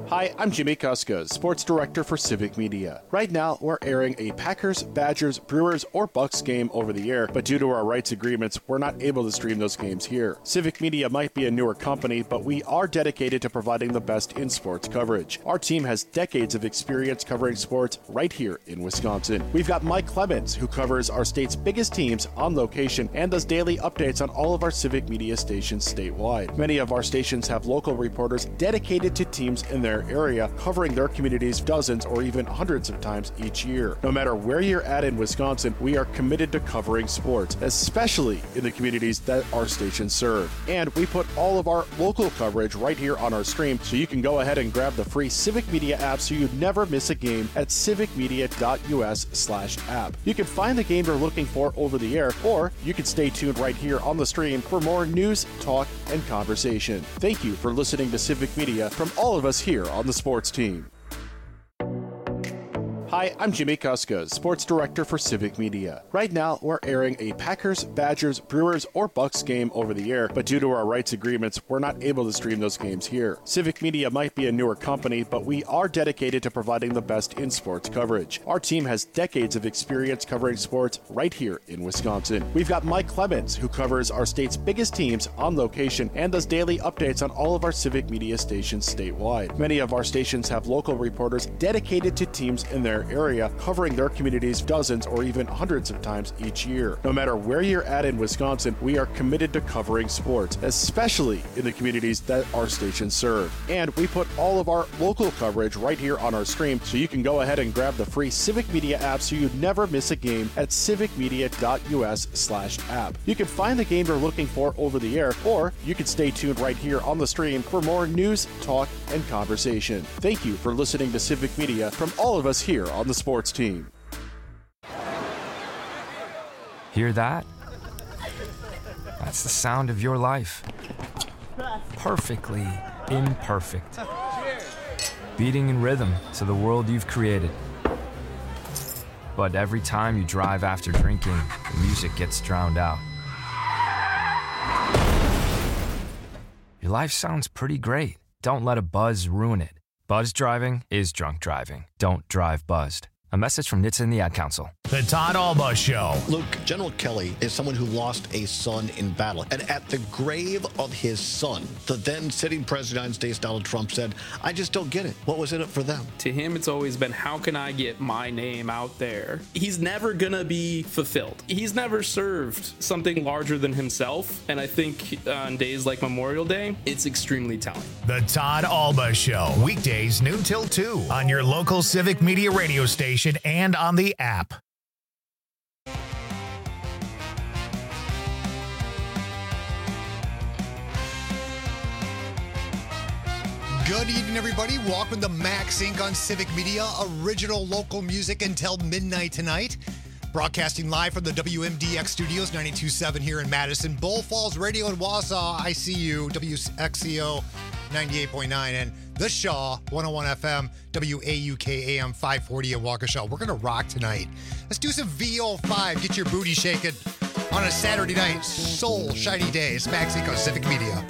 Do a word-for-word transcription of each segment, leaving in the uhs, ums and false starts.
Hi, I'm Jimmy Kuska, Sports Director for Civic Media. Right now, we're airing a Packers, Badgers, Brewers, or Bucks game over the air, but due to our rights agreements, we're not able to stream those games here. Civic Media might be a newer company, but we are dedicated to providing the best in sports coverage. Our team has decades of experience covering sports right here in Wisconsin. We've got Mike Clemens, who covers our state's biggest teams on location and does daily updates on all of our Civic Media stations statewide. Many of our stations have local reporters dedicated to teams in their area, covering their communities dozens or even hundreds of times each year. No matter where you're at in Wisconsin, we are committed to covering sports, especially in the communities that our stations serve. And we put all of our local coverage right here on our stream, so you can go ahead and grab the free Civic Media app so you never miss a game at civicmedia.us slash app. You can find the game you're looking for over the air, or you can stay tuned right here on the stream for more news, talk, and conversation. Thank you for listening to Civic Media from all of us here on the sports team. Hi, I'm Jimmy Kuska, Sports Director for Civic Media. Right now, we're airing a Packers, Badgers, Brewers, or Bucks game over the air, but due to our rights agreements, we're not able to stream those games here. Civic Media might be a newer company, but we are dedicated to providing the best in sports coverage. Our team has decades of experience covering sports right here in Wisconsin. We've got Mike Clemens, who covers our state's biggest teams on location and does daily updates on all of our Civic Media stations statewide. Many of our stations have local reporters dedicated to teams in their area, covering their communities dozens or even hundreds of times each year. No matter where you're at in Wisconsin, we are committed to covering sports, especially in the communities that our stations serve. And we put all of our local coverage right here on our stream, so you can go ahead and grab the free Civic Media app so you never miss a game at civicmedia.us slash app. You can find the game you're looking for over the air, or you can stay tuned right here on the stream for more news, talk, and conversation. Thank you for listening to Civic Media from all of us here on the sports team. Hear that? That's the sound of your life. Perfectly imperfect. Beating in rhythm to the world you've created. But every time you drive after drinking, the music gets drowned out. Your life sounds pretty great. Don't let a buzz ruin it. Buzz driving is drunk driving. Don't drive buzzed. A message from N H T S A and the Ad Council. The Todd Alba Show. Luke, General Kelly is someone who lost a son in battle. And at the grave of his son, the then sitting president of the United States, Donald Trump, said, I just don't get it. What was in it for them? To him, it's always been, how can I get my name out there? He's never going to be fulfilled. He's never served something larger than himself. And I think on days like Memorial Day, it's extremely telling. The Todd Alba Show. Weekdays noon till two on your local Civic Media radio station and on the app. Good evening, everybody. Welcome to Max Incorporated on Civic Media. Original local music until midnight tonight. Broadcasting live from the W M D X studios, ninety-two point seven here in Madison. Bull Falls Radio in Wausau, I C U, W X C O ninety-eight point nine, and The Shaw, one oh one F M, W A U K A M five forty in Waukesha. We're going to rock tonight. Let's do some V O five. Get your booty shaking on a Saturday night, soul shiny day. It's Max Incorporated on Civic Media.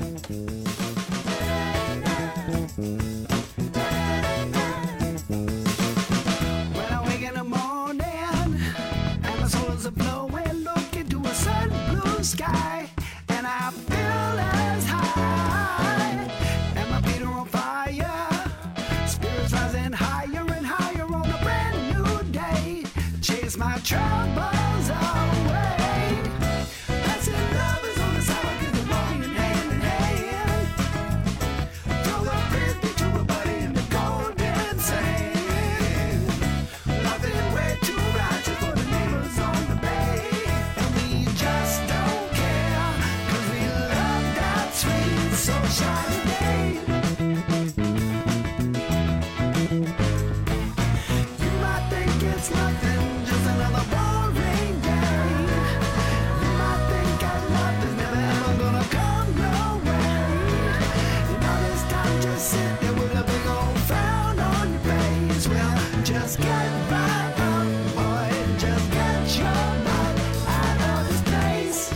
When I wake in the morning and my soles are blowing, look into a sun blue sky, and I feel as high, and my feet are on fire, spirits rising higher and higher on a brand new day, chase my troubles away. Blessed love is on the side, cause we're walking hand in hand. Throw the fifty to a buddy in the golden sand. Nothing way too righteous for the neighbors on the bay. And we just don't care, cause we love that sweet, so shiny day. You might think it's nothing, just another boring day. You might think that love is never ever gonna come your way. And all this time just sit there with a big old frown on your face. Well, just get right up, boy, just get your butt out of this place.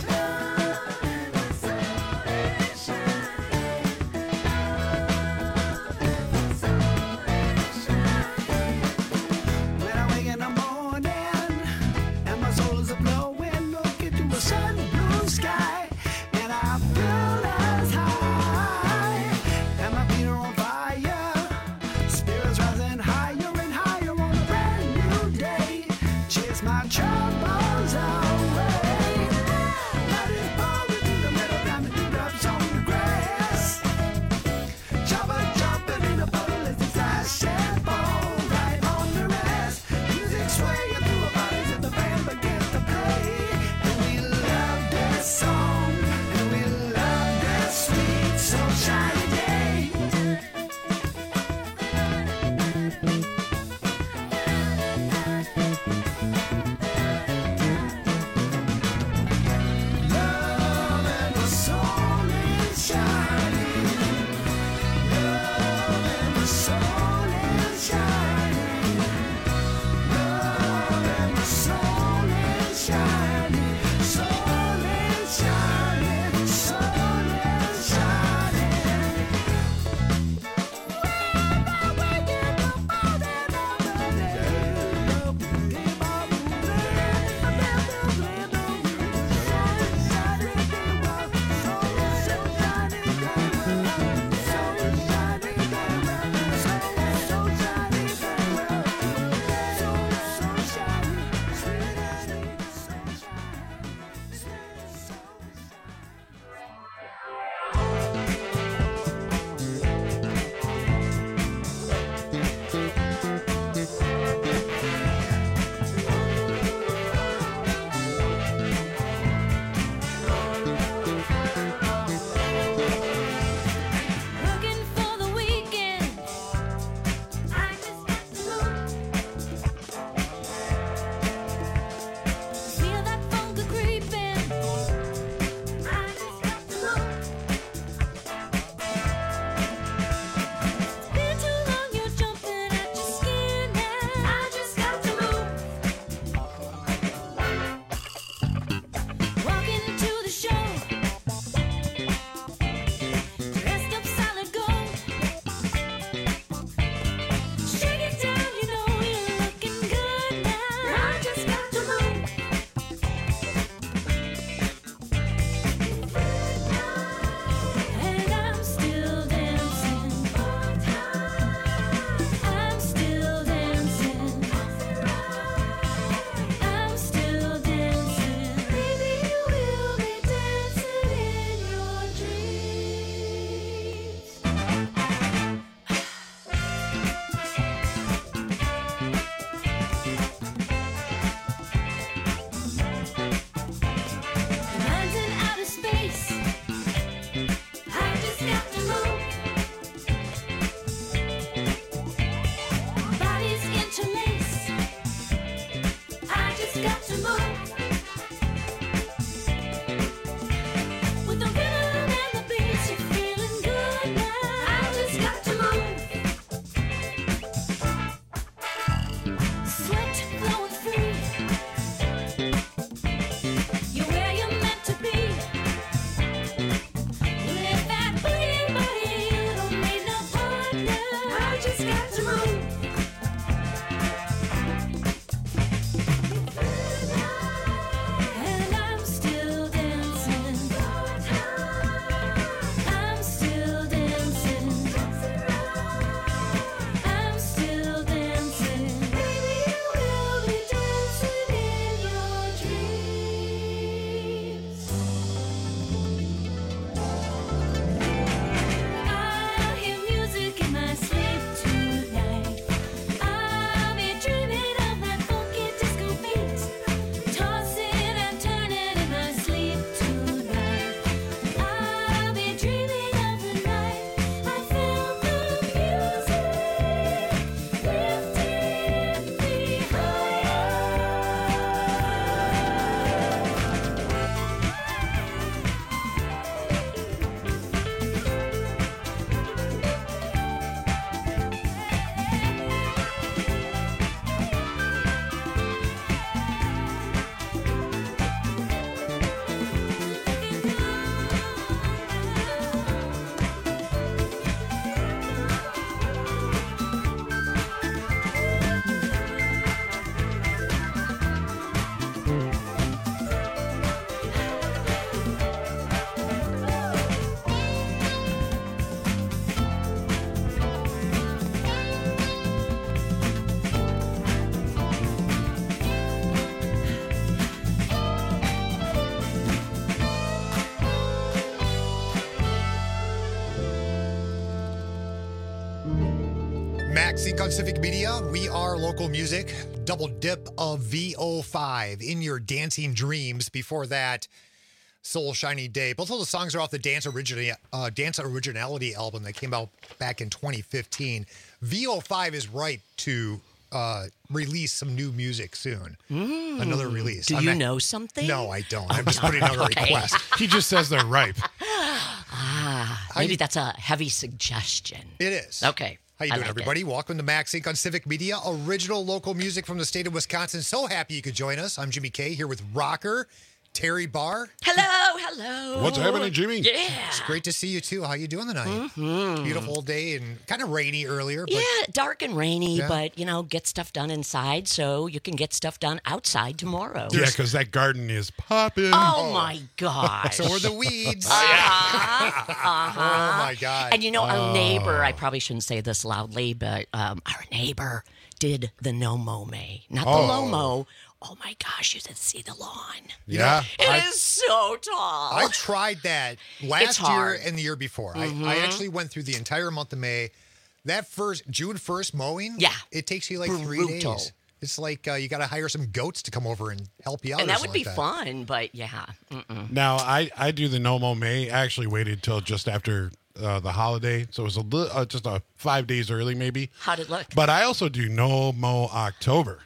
Max Inc on Civic Media. We are local music. Double dip of V O five in your dancing dreams. Before that, Soul Shiny Day. Both of the songs are off the Dance Origina- uh, Dance Originality album that came out back in twenty fifteen. V O five is right to uh, release some new music soon. Mm. Another release. Do I'm you at- know something? No, I don't. I'm just putting out a Okay. request. He just says they're ripe. Ah, maybe that's a heavy suggestion. It is. Okay. How you I doing, like everybody? Welcome to Max Inc on Civic Media, original local music from the state of Wisconsin. So happy you could join us. I'm Jimmy K here with rocker Terry Barr. Hello, hello. What's happening, Jimmy? Yeah. It's great to see you too. How you doing tonight? Mm-hmm. Beautiful day and kind of rainy earlier. But Yeah, dark and rainy, Yeah. but, you know, get stuff done inside so you can get stuff done outside tomorrow. Yeah, because that garden is popping. Oh, my gosh. so are the weeds. Uh-huh. Uh-huh. Oh my God. And you know, our neighbor, I probably shouldn't say this loudly, but um, our neighbor did the no mow May. Not the Oh. low mow. Oh my gosh, you should see the lawn. Yeah. It I- is so tall. I tried that last year hard. and the year before. Mhm. I, I actually went through the entire month of May. That first June first mowing, Yeah. it takes you like three Brutal. days. It's like uh, you got to hire some goats to come over and help you out. and or that would something be like fun, but yeah. Mm-mm. Now, I, I do the No Mo May. I actually waited till just after uh, the holiday. So it was a li- uh, just a five days early, maybe. How'd it look? But I also do No Mo October.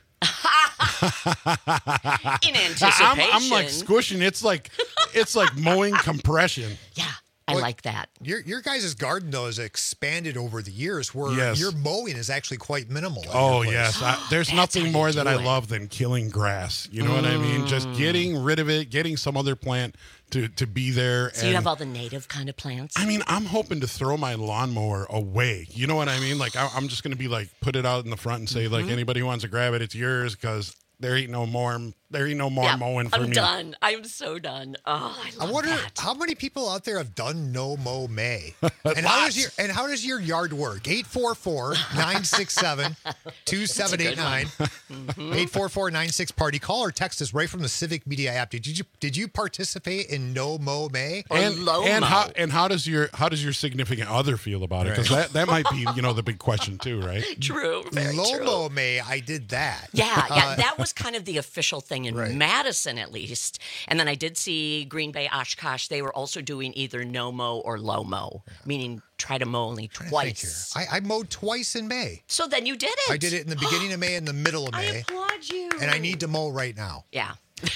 In anticipation. I'm, I'm like squishing. It's like it's like mowing compression. Yeah, I Well, like that. Your your guys' garden though has expanded over the years, where Yes. your mowing is actually quite minimal. at Oh your place. yes, I, there's That's nothing how you more do that I it. love than killing grass. You know what I mean? Just getting rid of it, getting some other plant to to be there. So and you have all the native kind of plants? I mean, I'm hoping to throw my lawnmower away. You know what I mean? Like I, I'm just going to be like put it out in the front and say like anybody who wants to grab it, it's yours because there ain't no more. There ain't no more yeah, mowing for I'm me. done. I'm so done. Oh, I I love wonder that. how many people out there have done no mow May, and how does your and how does your yard work? eight four four, nine six seven, two seven eight nine eight four four nine six party. Call or text us right from the Civic Media app. Did you did you participate in no mow May? Or And, low and mow. how and how does your how does your significant other feel about it? Because that, that might be you know the big question too, right? True, very Low true. mow May, I did that. Yeah, yeah, Uh, that was kind of the official thing in Right. Madison, at least. And then I did see Green Bay, Oshkosh. They were also doing either no mow or low mow, meaning try to mow only trying to think twice. here. I, I mowed twice in May. So then you did it. I did it in the beginning of May and the middle of I May, applaud you. and I need to mow right now. Yeah,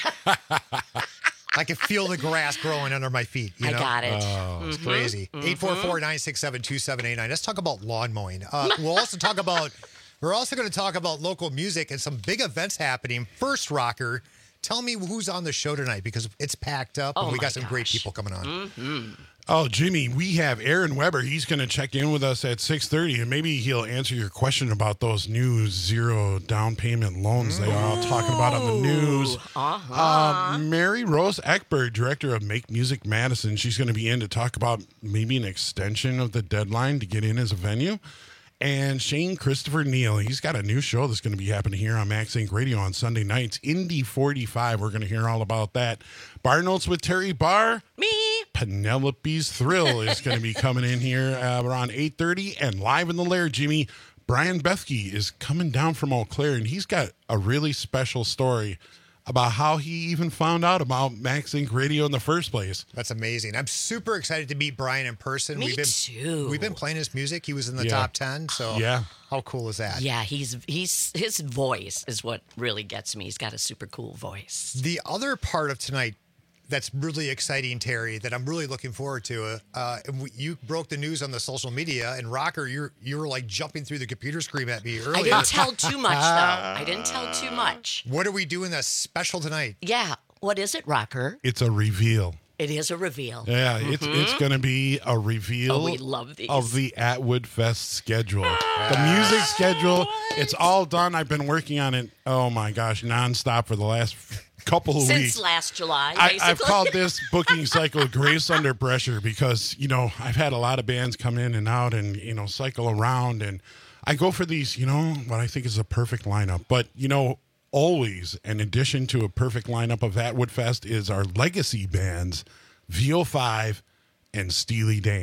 I can feel the grass growing under my feet. You I know? got it. It's crazy. eight four four, nine six seven, two seven eight nine. Let's talk about lawn mowing. Uh, we'll also talk about, we're also going to talk about local music and some big events happening. First, Rocker, tell me who's on the show tonight because it's packed up Oh and we my got some great gosh. people coming on. Oh, Jimmy, we have Aaron Weber. He's going to check in with us at six thirty, and maybe he'll answer your question about those new zero down payment loans they are all talking about on the news. Uh-huh. Uh, Mary Rose Eckberg, director of Make Music Madison, she's going to be in to talk about maybe an extension of the deadline to get in as a venue. And Shane Christopher Neal, he's got a new show that's going to be happening here on Max Inc Radio on Sunday nights. Indy forty-five, we're going to hear all about that. Bar Notes with Terry Barr. Me. Penelope's Thrill is going to be coming in here uh, around eight thirty. And live in the lair, Jimmy, Brian Bethke is coming down from Eau Claire, and he's got a really special story about how he even found out about Max Inc Radio in the first place. That's amazing. I'm super excited to meet Brian in person. Me we've been, too. We've been playing his music. He was in the Yeah. top ten. So Yeah. how cool is that? Yeah, he's he's his voice is what really gets me. He's got a super cool voice. The other part of tonight that's really exciting, Terry, that I'm really looking forward to. Uh, and we, you broke the news on the social media, and Rocker, you're you were like jumping through the computer screen at me I earlier. didn't tell too much though. I didn't tell too much. What are we doing that's special tonight? Yeah, what is it, Rocker? It's a reveal. It is a reveal. Yeah, it's it's going to be a reveal Oh, we love these. of the Atwood Fest schedule. The music schedule, it's all done. I've been working on it, oh my gosh, nonstop for the last couple of Since weeks. last July, I, basically. I've called this booking cycle Grace Under Pressure because, you know, I've had a lot of bands come in and out and, you know, cycle around. And I go for these, you know, what I think is a perfect lineup. But, you know, always, in addition to a perfect lineup of Atwood Fest, is our legacy bands, V O five and Steely Dan.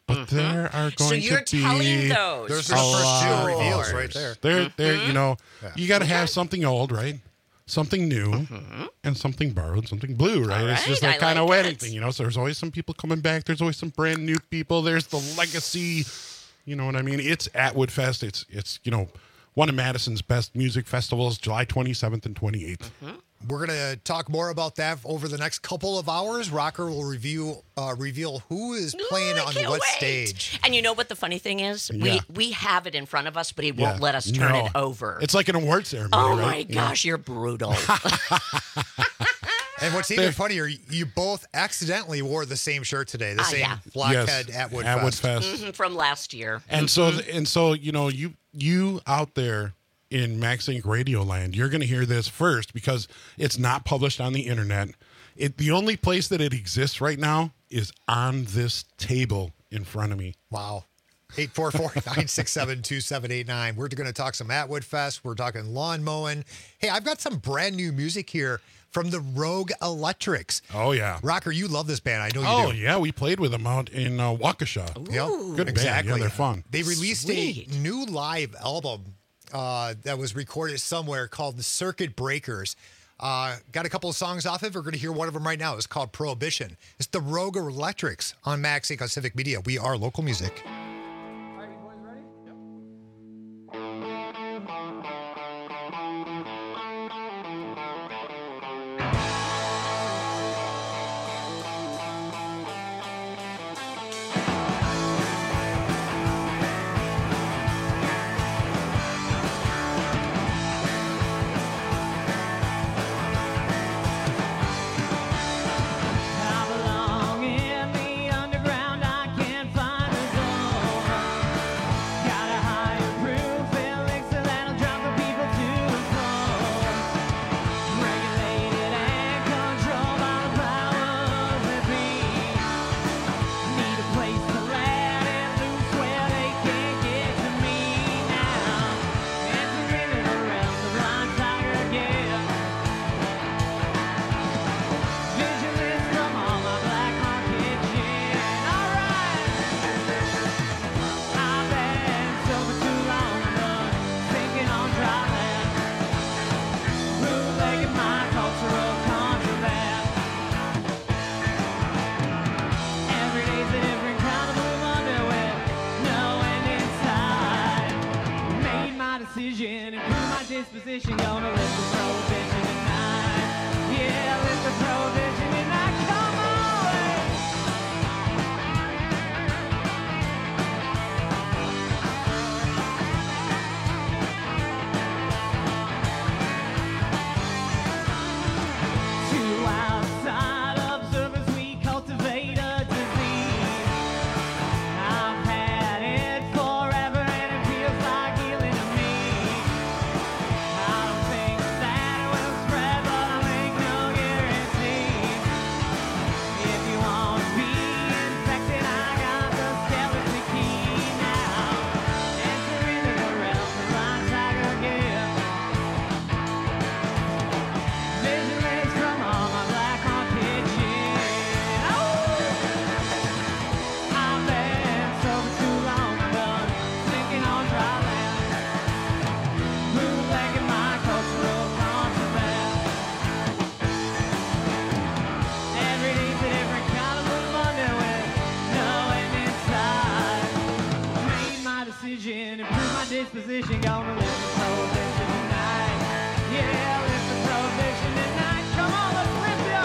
but Mm-hmm. there are going So you're to be telling those. There's a the first lot. two reveals right there. There, there, Mm-hmm. you know, you got to have something old, right? Something new, and something borrowed, something blue, right? All It's just right, that I kind of like wedding it. thing, you know. So there's always some people coming back. There's always some brand new people. There's the legacy. You know what I mean? It's Atwood Fest. It's it's you know one of Madison's best music festivals, July twenty-seventh and twenty-eighth. Mm-hmm. We're going to talk more about that over the next couple of hours. Rocker will review uh, reveal who is playing Ooh, I on can't what wait. stage. And you know what the funny thing is? Yeah. We we have it in front of us, but he won't Yeah. let us turn No. it over. It's like an award ceremony. oh right? my You know? gosh, you're brutal. And what's even funnier, you both accidentally wore the same shirt today, the Ah, same yeah. Blackhead Yes, Atwood, Atwood Fest. Fest. Mhm, From last year. And so, and so, you know, you you out there in Max Inc Radio land, you're going to hear this first because it's not published on the internet. It the only place that it exists right now is on this table in front of me. Wow. eight four four, nine six seven, two seven eight nine. We're going to talk some Atwood Fest. We're talking lawn mowing. Hey, I've got some brand new music here from the Rogue Electrics. Oh yeah, Rocker, you love this band. I know you oh do. yeah, we played with them out in uh, Waukesha. Yep, Good band. Yeah, they're fun. They released Sweet. a new live album uh, that was recorded somewhere called The Circuit Breakers. Uh, got a couple of songs off it. We're going to hear one of them right now. It's called Prohibition. It's the Rogue Electrics on Max Inc on Civic Media. We are local music. I belong in the underground. I can't find a door. Got a higher proof elixir that'll drop the people to the floor. Regulated and controlled by the powers that be. Need a place to let it loose where they can't get to me now. Entering it around the blind tiger again. Vigilance from all my black market gin. Alright. I've been sober too long, but thinking on dry land. Bootlegging my cultural contraband. Every day's a different kind of blue underwear. No end in sight. Made my decision, improved my disposition. Gonna live the prohibition tonight. Yeah, live the prohibition tonight. Come on. To outside observers, we cultivate a disease. I've had it forever, and it feels like healing to me. I don't think that it will spread, but I make no guarantees. If you want to be infected, I got the skeleton key now. Enter into the realm, the blind tiger gift. Vigilance from all my black market gin. Oh! I've been sober too long, I'm done thinking on dry land. Bootlegging my cultural contraband. Every day's a different kind of blue underwear. No end in sight. Made my decision, improved my disposition. Gonna live the prohibition tonight. Yeah, live the prohibition tonight. Come on, let's rip you.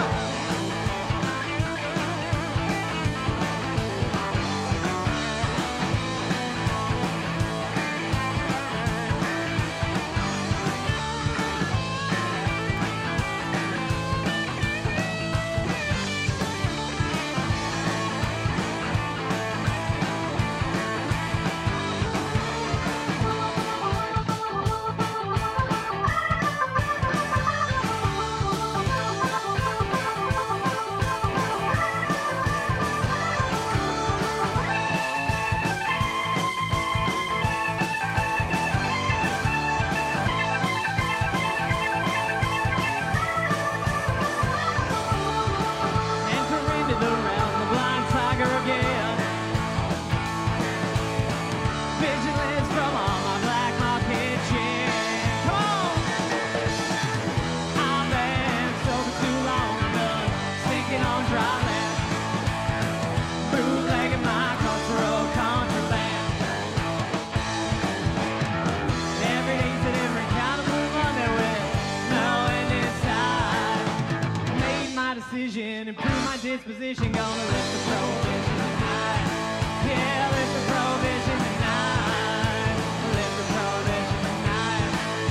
disposition, gonna lift the prohibition tonight. Yeah, lift the prohibition tonight. Lift the prohibition tonight.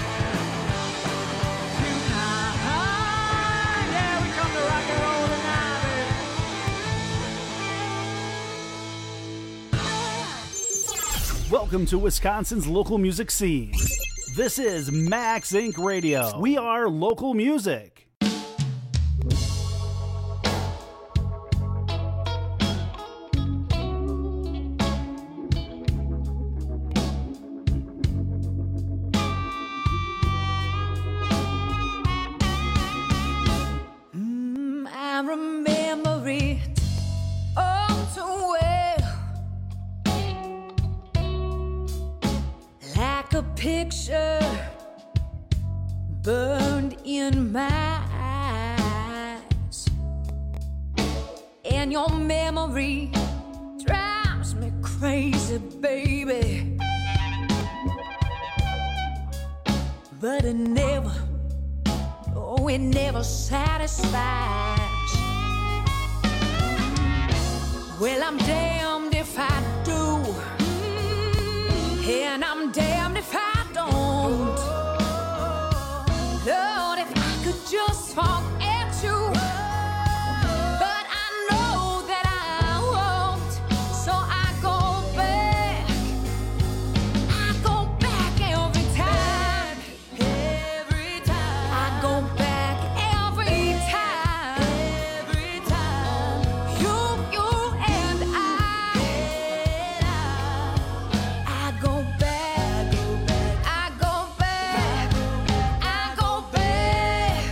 Tonight. Yeah, we come to rock and roll tonight, baby. Welcome to Wisconsin's local music scene. This is Max Incorporated. Radio. We are local music. Mm, I remember it all too well, like a picture burned in my eyes, and your memory drives me crazy, baby. But it never, oh, it never satisfies. Well, I'm damned if I do, and I'm damned if I don't. Lord, if I could just forget you, but I know that I won't, so I go back, I go back every time, every time, I go back every time, every time, you, you and I, I go back, I go back, I go back.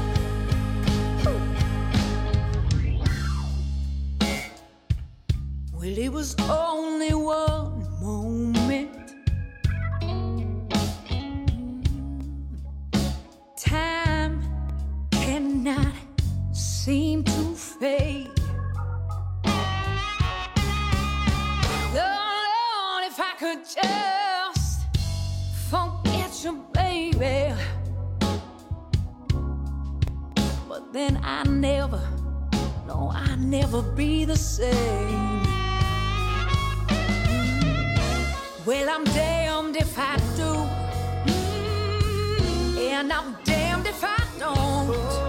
Well, it was only one moment. Time cannot seem to fade. Oh, Lord, if I could just forget you, baby. But then I never, no, I never be the same. Well, I'm damned if I do, and I'm damned if I don't.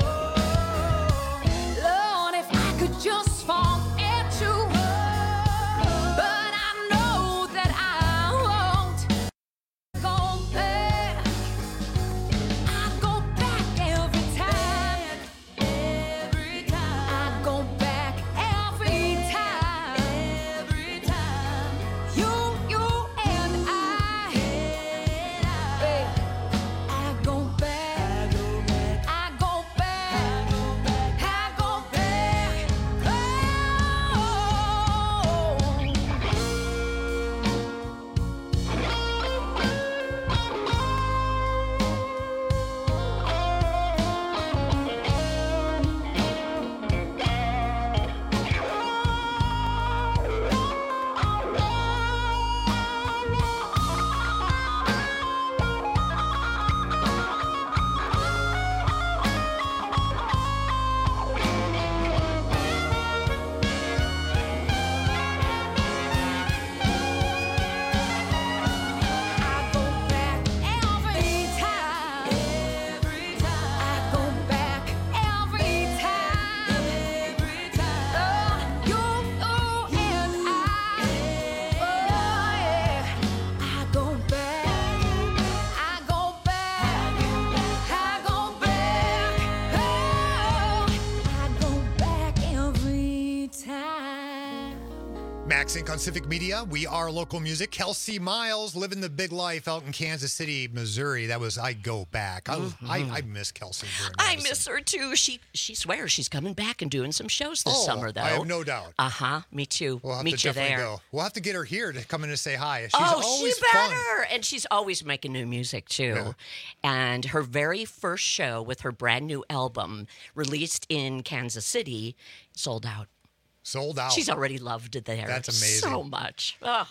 Lord, if I could just forget you, but I know that I won't. Go back, I go back every time, every time. I go back every time, every time. You, you and I, babe, I go back, I go back, I go back. Max Inc on Civic Media. We are local music. Kelsey Miles living the big life out in Kansas City, Missouri. That was I Go Back. I, Mhm. I, I miss Kelsey very much. I miss her too. She she swears she's coming back and doing some shows this Oh, summer, though. I have no doubt. Uh huh. Me too. We'll have Meet to you definitely there. go. We'll have to get her here to come in and say hi. She's oh, always she fun. better. And she's always making new music too. And her very first show with her brand new album released in Kansas City sold out. Sold out. She's already loved it there. That's amazing. So much. Oh.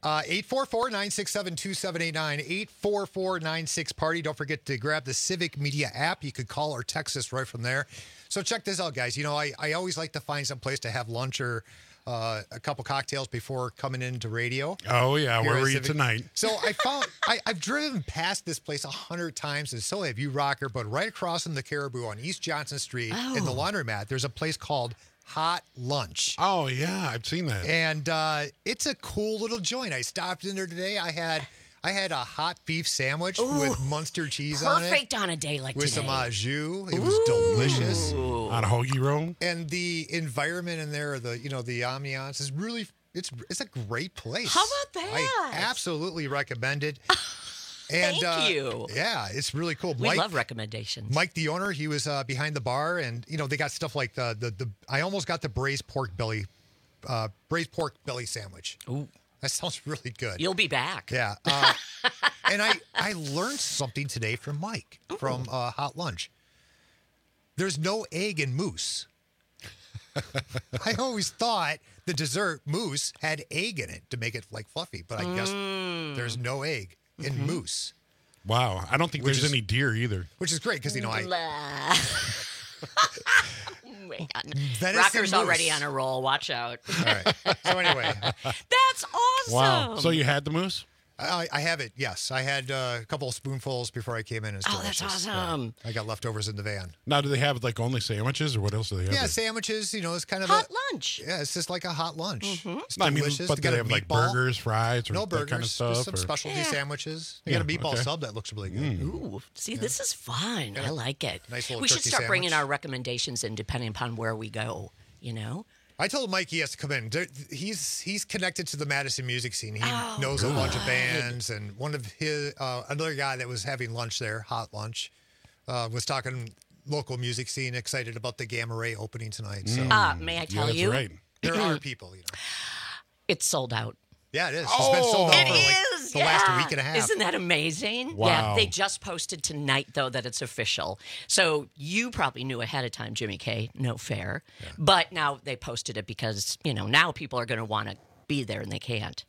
Uh, eight four four, nine six seven, two seven eight nine, eight four four nine six party. Don't forget to grab the Civic Media app. You could call or text us right from there. So check this out, guys. You know, I, I always like to find some place to have lunch or uh, a couple cocktails before coming into radio. Oh, yeah. Here Where at were you Civic. tonight? So I found, I, I've driven past this place a hundred times, and so have you, Rocker, but right across from the Caribou on East Johnson Street in the Oh. laundromat, there's a place called Hot Lunch. Oh, yeah. I've seen that. And uh, it's a cool little joint. I stopped in there today. I had I had a hot beef sandwich with Munster cheese on it. Perfect on a day like With today. some au jus. It was delicious. On a hoagie roll? And the environment in there, the you know, the ambiance is really it's it's a great place. How about that? I absolutely recommend it. And, Thank uh, you. Yeah, it's really cool. We love recommendations. Mike, the owner, he was uh, behind the bar, and you know they got stuff like the the, the I almost got the braised pork belly, uh, braised pork belly sandwich. Ooh, that sounds really good. You'll be back. Yeah, uh, and I I learned something today from Mike from uh, Hot Lunch. There's no egg in mousse. I always thought the dessert mousse had egg in it to make it like fluffy, but I guess Mm. there's no egg in Mm-hmm. mousse. Wow. I don't think Which there's is- any deer either. Which is great because you know I Blah. Man. Venison Rocker's already mousse. on a roll. Watch out. All right. So anyway, That's awesome. Wow. So you had the moose? I, I have it. Yes, I had uh, a couple of spoonfuls before I came in. It's Oh, that's delicious. awesome. Yeah. I got leftovers in the van. Now, do they have like only sandwiches or what else do they have? Yeah, there? sandwiches. You know, it's kind of Hot a, lunch. Yeah, it's just like a hot lunch. Mm-hmm. It's I mean, delicious. but They do got they a have like meatball. burgers, fries, or No that burgers. kind of stuff? Just some or- specialty Yeah. sandwiches. They Yeah, got a meatball okay. sub that looks really good. Ooh, see, this is fun. I like it. Nice little we should turkey start bringing sandwich. our recommendations in depending upon where we go, you know? I told Mike he has to come in. There- He's he's connected to the Madison music scene. He Oh, knows a bunch of bands, and one of his uh, another guy that was having lunch there, hot lunch, uh, was talking local music scene. Excited about the Gamma Ray opening tonight. So Uh, may I tell that's you? right. there are people. You know. It's sold out. Yeah, it is. It's been sold out It for like is, the yeah. last week and a half. Isn't that amazing? Wow. Yeah, they just posted tonight, though, that it's official. So you probably knew ahead of time, Jimmy K. No fair. But now they posted it because, you know, now people are going to want to be there and they can't.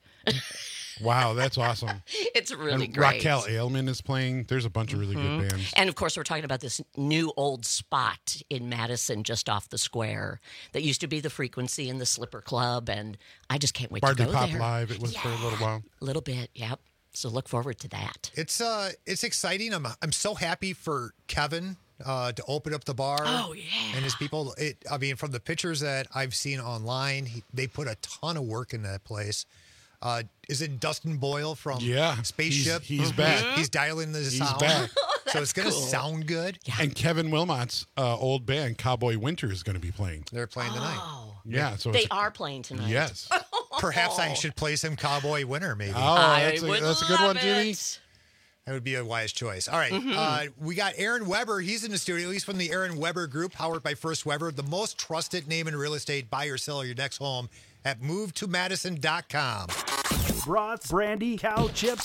Wow, that's awesome. It's really and great. Raquel Ailman is playing. There's a bunch of really good bands. And of course, we're talking about this new old spot in Madison, just off the square, that used to be the Frequency and the Slipper Club, and I just can't wait Barley to go Pop there. Live, it was for a little while. A little bit, yep. So look forward to that. It's uh, it's exciting. I'm I'm so happy for Kevin uh, to open up the bar. Oh, yeah. and his people. It. I mean, from the pictures that I've seen online, he, they put a ton of work in that place. Uh, is it Dustin Boyle from Yeah, Spaceship? he's- he's back. He's dialing the He's sound. back. So it's going to cool. sound good. And Kevin Wilmot's uh, old band, Cowboy Winter, is going to be playing. They're playing tonight. Oh, Yeah, so they it's, are playing tonight. yes. Perhaps I should play some Cowboy Winter, maybe. Oh, I that's a, would that's a good love one, Jimmy. it. That would be a wise choice. All right. Uh, we got Aaron Weber. He's in the studio. He's from the Aaron Weber Group, powered by First Weber, the most trusted name in real estate. Buy or sell your next home at move to madison dot com. Brats, brandy, cow chips,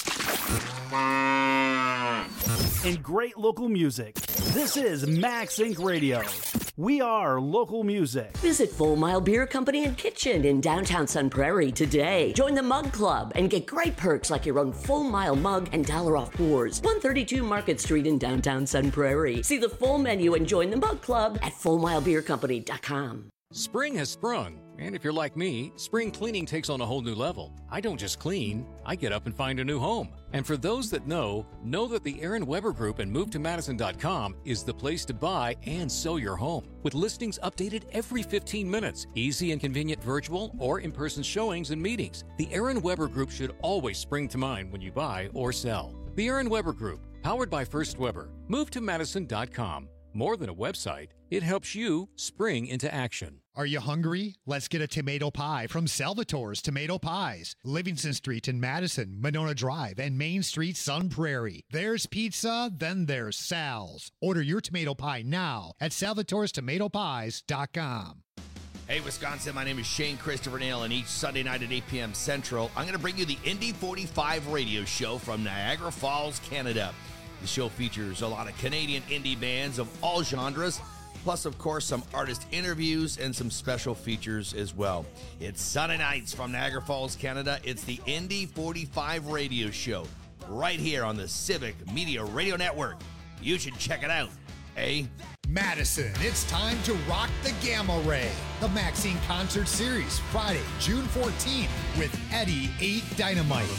and great local music. This is Max Inc Radio. We are local music. Visit Full Mile Beer Company and Kitchen in downtown Sun Prairie today. Join the Mug Club and get great perks like your own Full Mile mug and dollar off pours. one thirty-two Market Street in downtown Sun Prairie. See the full menu and join the Mug Club at full mile beer company dot com. Spring has sprung, and if you're like me, spring cleaning takes on a whole new level. I don't just clean, I get up and find a new home. And for those that know, know that the Aaron Weber Group and move to madison dot com is the place to buy and sell your home. With listings updated every fifteen minutes, easy and convenient virtual or in-person showings and meetings, the Aaron Weber Group should always spring to mind when you buy or sell. The Aaron Weber Group, powered by First Weber, move to madison dot com. More than a website, it helps you spring into action. Are you hungry? Let's get a tomato pie from Salvatore's Tomato Pies. Livingston Street in Madison, Monona Drive, and Main Street, Sun Prairie. There's pizza, then there's Sal's. Order your tomato pie now at salvatores tomato pies dot com. Hey, Wisconsin, my name is Shane Christopher Nail, and each Sunday night at eight p.m. Central, I'm going to bring you the Indy forty-five radio show from Niagara Falls, Canada. The show features a lot of Canadian indie bands of all genres, Plus, of course, some artist interviews and some special features as well. It's Sunday nights from Niagara Falls, Canada. It's the Indy forty-five Radio Show right here on the Civic Media Radio Network. You should check it out, eh? Madison, it's time to rock the Gamma Ray. The Maxine Concert Series, Friday, June fourteenth, with Eddie eight Dynamite.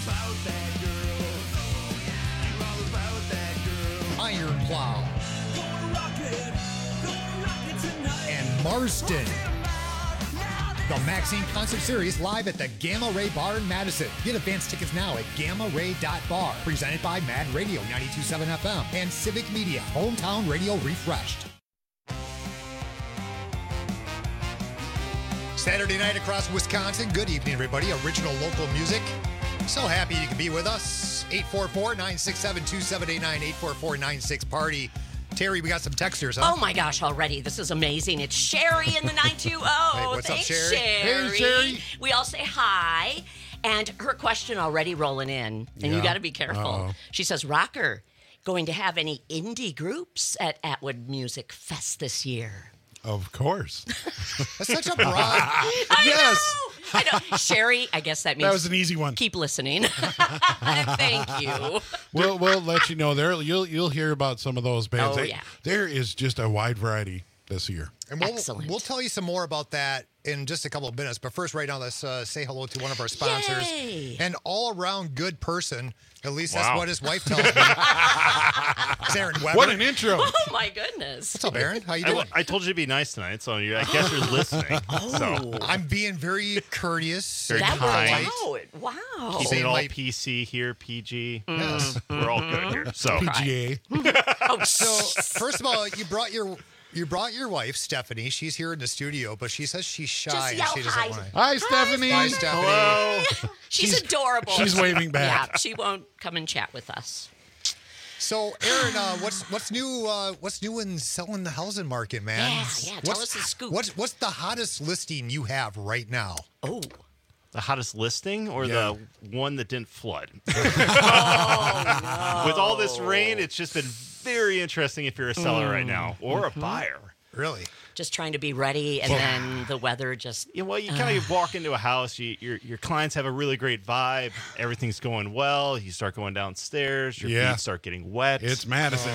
Iron Plow. And Marston. The Maxine Concert Series live at the Gamma Ray Bar in Madison. Get advance tickets now at gamma ray dot bar. Presented by Mad Radio ninety-two point seven F M and Civic Media, Hometown Radio Refreshed. Saturday night across Wisconsin. Good evening, everybody. Original local music. So happy you can be with us. eight four four, nine six seven, two seven eight nine, eight four four nine six party. Terry, we got some texters, huh? Oh my gosh, already. This is amazing. It's Sherry in the nine two zero. Hey, what's up, Thanks, Sherry? Sherry? Hey, Sherry. We all say hi. And her question already rolling in. And you Yeah. got to be careful. Uh-oh. She says, Rocker, going to have any indie groups at Atwood Music Fest this year? Of course. That's such a broad. I Yes. know. I know. Sherry, I guess that means That was an easy one. keep listening. Thank you. We'll we'll let you know there. You'll you'll hear about some of those bands. Oh, They- yeah. There is just a wide variety this year. And we'll, Excellent. we'll tell you some more about that in just a couple of minutes. But first, right now, let's uh, say hello to one of our sponsors. Yay. And all-around good person. At least Wow. that's what his wife tells me. It's Aaron Weber. What an intro. Oh, my goodness. What's up, Aaron? How you I, doing? I told you to be nice tonight, so you're, I guess you're listening. So I'm being very courteous. Very That kind. worked out. Wow. keeping Saying it all like- P C here, P G. Yes. We're all good here. So P G A. Oh, So, first of all, you brought your you brought your wife, Stephanie. She's here in the studio, but she says she's shy. Just and yell she doesn't hi. want to. Hi, Stephanie. Hi, Stephanie. hello. She's, She's- adorable. she's waving back. Yeah, she won't come and chat with us. So, Aaron, uh, what's what's new? Uh, what's new in selling the housing market, man? Yeah, yeah, tell What's- us the scoop. What's what's the hottest listing you have right now? Oh. The hottest listing or Yeah. the one that didn't flood? Oh, With all this rain, it's just been very interesting if you're a seller right now or Mm-hmm. a buyer. Really? Just trying to be ready, and then the weather just. Yeah, well, you kind of walk into a house. You, your your clients have a really great vibe. Everything's going well. You start going downstairs. Your Yeah. feet start getting wet. It's Madison.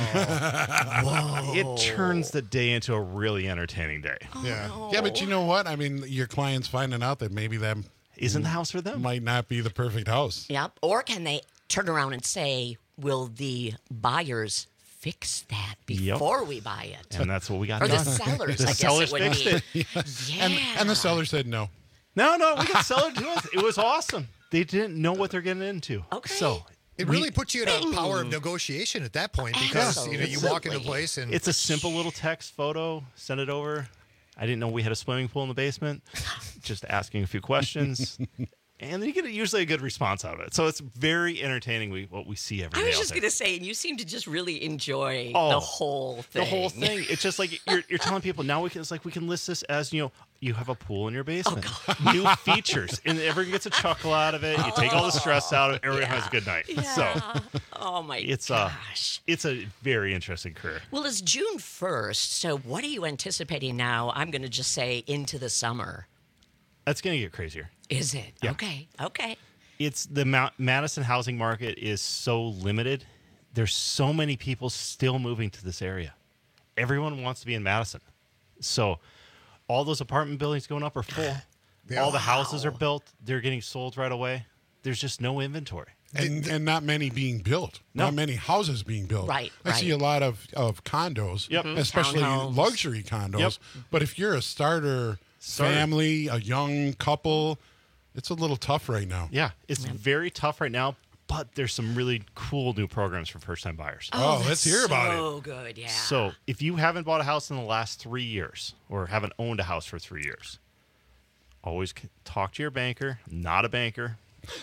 It turns the day into a really entertaining day. yeah. Yeah, but you know what? I mean, your client's finding out that maybe that Isn't the house for them? might not be the perfect house. Yep. Or can they turn around and say, will the buyers fix that Yep. before we buy it? And that's what we got Or the done. sellers, The I guess sellers it would fixed be. it. Yeah. And, and the seller said no. No, no, we got seller to us. It was awesome. They didn't know what they're getting into. Okay. So It really puts you in a power of negotiation at that point because you know you walk into a Absolutely. place and it's a simple little text photo. Send it over. I didn't know we had a swimming pool in the basement. Just asking a few questions. And then you get usually a good response out of it. So it's very entertaining we, what we see every I day. was out just there. going to say, and you seem to just really enjoy Oh, the whole thing. The whole thing. It's just like you're, you're telling people now we can. It's like we can list this as you know you have a pool in your basement. New features, and everyone gets a chuckle out of it. You take all the stress out of it. Everyone has a good night. So Oh my it's uh, gosh. it's a very interesting career. Well, it's June first, so what are you anticipating now? I'm going to just say into the summer. That's gonna get crazier. Is it? Yeah. Okay. Okay. It's the Mount Madison housing market is so limited. There's so many people still moving to this area. Everyone wants to be in Madison. So all those apartment buildings going up are full. All the houses are built. They're getting sold right away. There's just no inventory. And, and not many being built. No. Not many houses being built. Right, I see a right. lot of, of condos, Yep. Mhm. especially Townhomes. luxury condos. Yep. But if you're a starter Starter. family, a young couple, it's a little tough right now. Yeah, it's very tough right now, but there's some really cool new programs for first-time buyers. Oh, that's let's hear about it. So good, yeah. So if you haven't bought a house in the last three years or haven't owned a house for three years, always c- talk to your banker. Not a banker.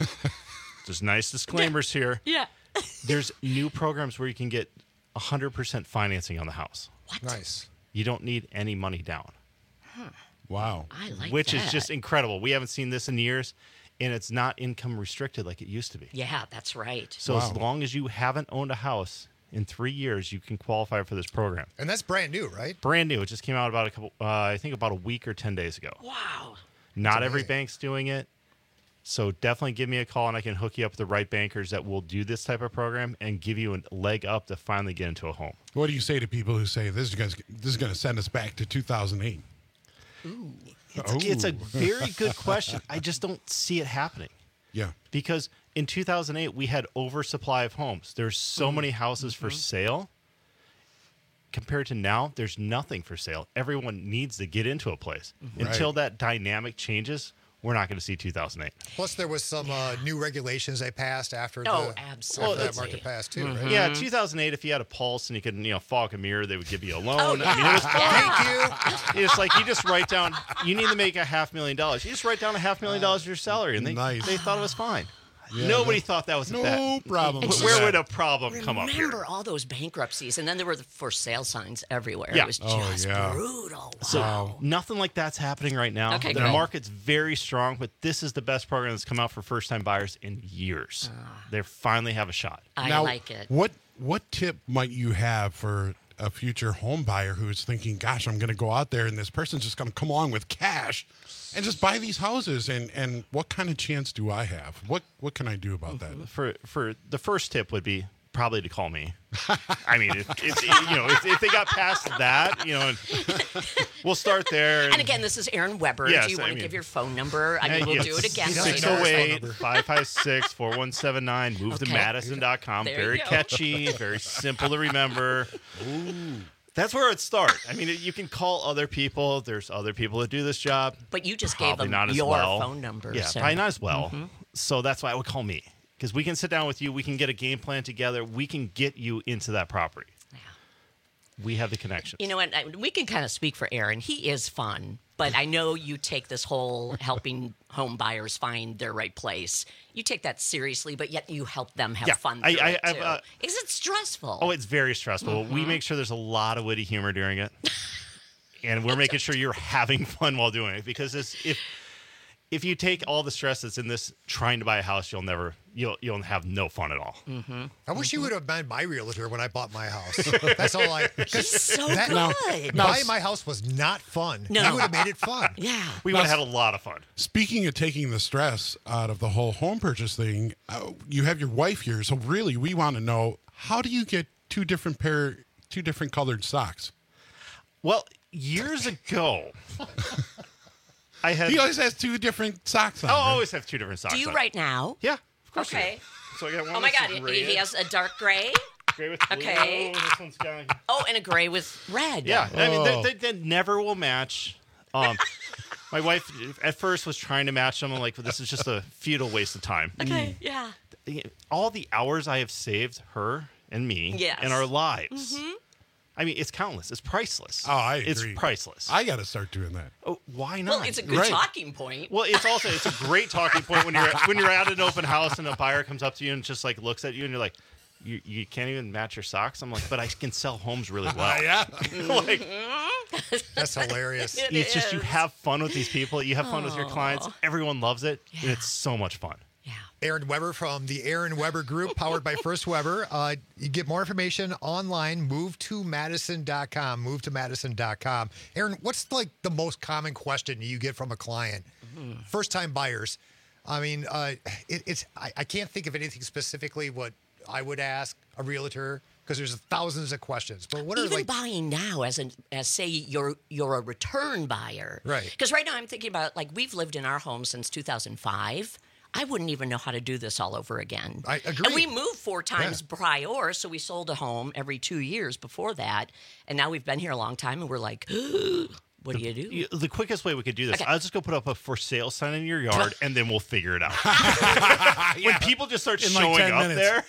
Just nice disclaimers here. Yeah. There's new programs where you can get one hundred percent financing on the house. What? nice. You don't need any money down, Wow. I like which that. is just incredible. We haven't seen this in years, and it's not income restricted like it used to be. Yeah, that's right. So as Wow. long as you haven't owned a house in three years, you can qualify for this program. And that's brand new, right? Brand new. It just came out about a couple, uh, I think about a week or ten days ago. Wow. Not every bank's doing it. So definitely give me a call and I can hook you up with the right bankers that will do this type of program and give you a leg up to finally get into a home. What do you say to people who say this is gonna, this is going to send us back to two thousand eight? Ooh. It's, it's a very good question. I just don't see it happening. Yeah. Because in two thousand eight, we had oversupply of homes. There's so Mm-hmm. many houses for sale. Compared to now, there's nothing for sale. Everyone needs to get into a place. Mhm. Until Right. that dynamic changes, we're not going to see two thousand eight. Plus, there was some uh, new regulations they passed after Oh, the absolutely. after that market passed too. Right? Yeah, two thousand eight, if you had a pulse and you could, you know, fog a mirror, they would give you a loan. Oh, I mean, it was yeah. Thank you. It's like you just write down, you need to make a half million dollars. You just write down a half million dollars of your salary, and they, Nice. they thought it was fine. Yeah, Nobody no- thought that was a no bad. problem Where with where that. would a problem come up here? Remember all those bankruptcies, and then there were the for sale signs everywhere. Yeah. It was Oh, just yeah. brutal. So Wow. nothing like that's happening right now. Okay, the good. market's very strong, but this is the best program that's come out for first-time buyers in years. They finally have a shot. I now, like it. What what tip might you have for a future home buyer who's thinking, "Gosh, I'm going to go out there, and this person's just going to come along with cash and just buy these houses"? And and what kind of chance do I have? What what can I do about that? For for the first tip would be probably to call me. I mean, if, if you know, if, if they got past that, you know, and we'll start there. And again, this is Aaron Weber. Yes, do you I want to mean- give your phone number? I mean, we'll do it again. six oh eight, five five six, four one seven nine. Move to Okay. Madison dot com. There you Very go. catchy, very simple to remember. That's where it starts. I mean, you can call other people. There's other people that do this job. But you just Probably gave them not as your well. phone number. Yeah, so. probably not as well. Mhm. So that's why I would call me. Because we can sit down with you. We can get a game plan together. We can get you into that property. We have the connection. You know what? I- We can kind of speak for Aaron. He is fun, but I know you take this whole helping home buyers find their right place. You take that seriously, but yet you help them have Yeah, fun. I- through I- it, I've, too. uh, Is it stressful? Oh, it's very stressful. We Mhm. make sure there's a lot of witty humor during it. And we're making sure you're having fun while doing it. Because it's, if if you take all the stress that's in this trying to buy a house, you'll never you'll you'll have no fun at all. Mm-hmm. I wish you would have been my realtor when I bought my house. That's all I. 'cause He's so that- good. Buying my house was not fun. No. You would have made it fun. Yeah. We would have had a lot of fun. Speaking of taking the stress out of the whole home purchase thing, uh, you have your wife here, so really we want to know, how do you get two different pair, two different colored socks? Well, years ago, I had. He always has two different socks on. I'll right? always have two different socks. Do you on. right now? Yeah, of course. Okay. So I got one. Oh my that's God, gray. he, he has a dark gray. Gray with blue. Okay. This one's got. Oh, and a gray with red. Yeah, I mean, Oh. they, they, they never will match. Um, my wife at first was trying to match them. I'm like, this is just a futile waste of time. Okay. Yeah. All the hours I have saved her and me Yes. in our lives. Mhm. I mean, it's countless. It's priceless. Oh, I It's agree. priceless. I got to start doing that. Oh, why not? Well, it's a good Right. talking point. Well, it's also it's a great talking point when you're at, when you're at an open house and a buyer comes up to you and just like looks at you and you're like, you, you can't even match your socks. I'm like, but I can sell homes really well. yeah. like That's hilarious. It it's just you is. have fun with these people. You have fun with your clients. Aw. Everyone loves it, and Yeah. it's so much fun. Yeah. Aaron Weber from the Aaron Weber Group, powered by First Weber. Uh, you get more information online, move to madison dot com, move to madison dot com. Aaron, what's like the most common question you get from a client? First-time buyers. I mean, uh, it, it's I, I can't think of anything specifically what I would ask a realtor because there's thousands of questions. But what are Even like buying now, as an as say you're you're a return buyer, Right. Because right now I'm thinking about like we've lived in our home since two thousand five. I wouldn't even know how to do this all over again. I agree. And we moved four times prior, so we sold a home every two years before that, and now we've been here a long time, and we're like, what do you do? You- the quickest way we could do this, Okay. I'll just go put up a for sale sign in your yard, and then we'll figure it out. When people just start In like showing ten up minutes. there,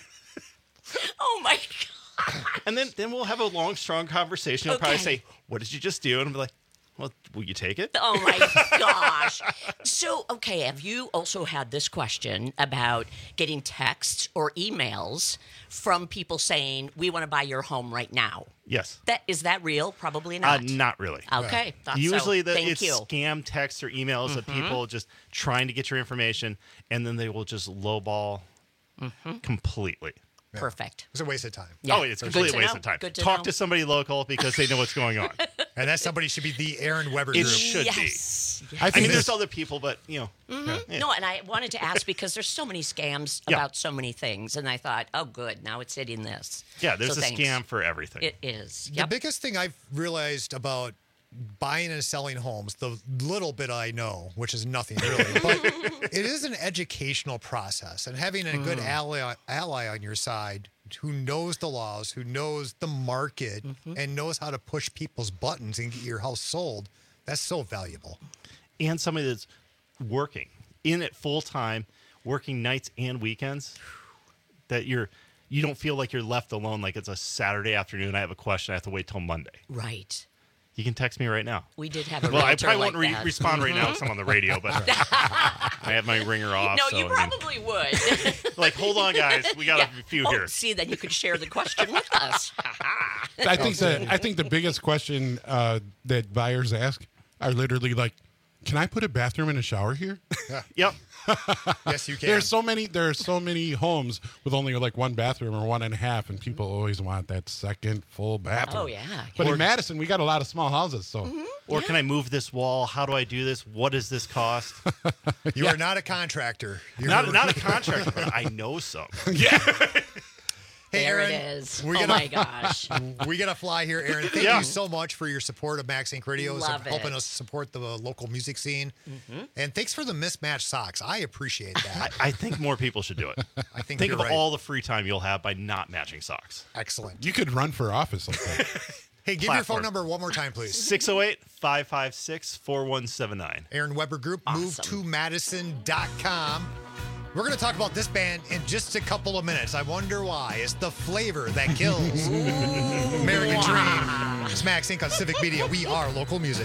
Oh my god! and then then we'll have a long, strong conversation. He'll probably Okay. say, "What did you just do?" And I'll be like, "Well, will you take it?" Oh my gosh. So, okay, have you also had this question about getting texts or emails from people saying, we want to buy your home right now? Yes. That is that real? Probably Uh, not. not really. Okay. thought so. Usually, the, Thank it's you. scam texts or emails of people just trying to get your information, and then they will just lowball completely. Perfect. It's a waste of time. Yeah. Oh, it's Good completely to a waste know. of time. Good to Talk know. to somebody local because they know what's going on. And that somebody should be the Aaron Weber It group. should Yes. be. Yes. I, think mean, there's this- other people, but you know. Mhm. yeah. No, and I wanted to ask because there's so many scams Yeah. about so many things, and I thought, oh, good, now it's hitting this. Yeah, there's So a thanks. scam for everything. It is. The Yep. biggest thing I've realized about buying and selling homes, the little bit I know, which is nothing really, but it is an educational process. And having a good Mm. ally, ally on your side who knows the laws, who knows the market, Mm-hmm. and knows how to push people's buttons and get your house sold, that's so valuable. And somebody that's working in it full time, working nights and weekends, that you're you don't feel like you're left alone. Like it's a Saturday afternoon. I have a question. I have to wait till Monday. Right. You can text me right now. We did have a Well, I realtor probably like won't re- that. respond right now Mhm. because I'm on the radio, but I have my ringer off. No, so, you I mean, probably would. like, hold on, guys. We got Yeah. a few Oh, here. see, then you could share the question with us. I think the I think the biggest question uh, that buyers ask are literally like, "Can I put a bathroom and a shower here?" Yep. Yes, you can. There's so many. There are so many homes with only like one bathroom or one and a half, and people always want that second full bathroom. Oh, yeah. But Or- in Madison, we got a lot of small houses, so Mm-hmm. Or can I move this wall? How do I do this? What does this cost? You are not a contractor. You're not not a contractor, but I know some. yeah. Hey, There Aaron, it is. we're Oh, gonna- my gosh. We got to fly here, Aaron. Thank Yeah. you so much for your support of Max Inc Radio, so Love helping it. us support the local music scene. Mhm. And thanks for the mismatched socks. I appreciate that. I think more people should do it. I think, Think you're of right. all the free time you'll have by not matching socks. Excellent. You could run for office like that. Hey, give your Platform. phone number one more time, please. six oh eight, five five six, four one seven nine. Aaron Weber Group, move to madison dot com. We're going to talk about this band in just a couple of minutes. I wonder why. It's the flavor that kills. American Dream. It's Max Inc on Civic Media. We are local music.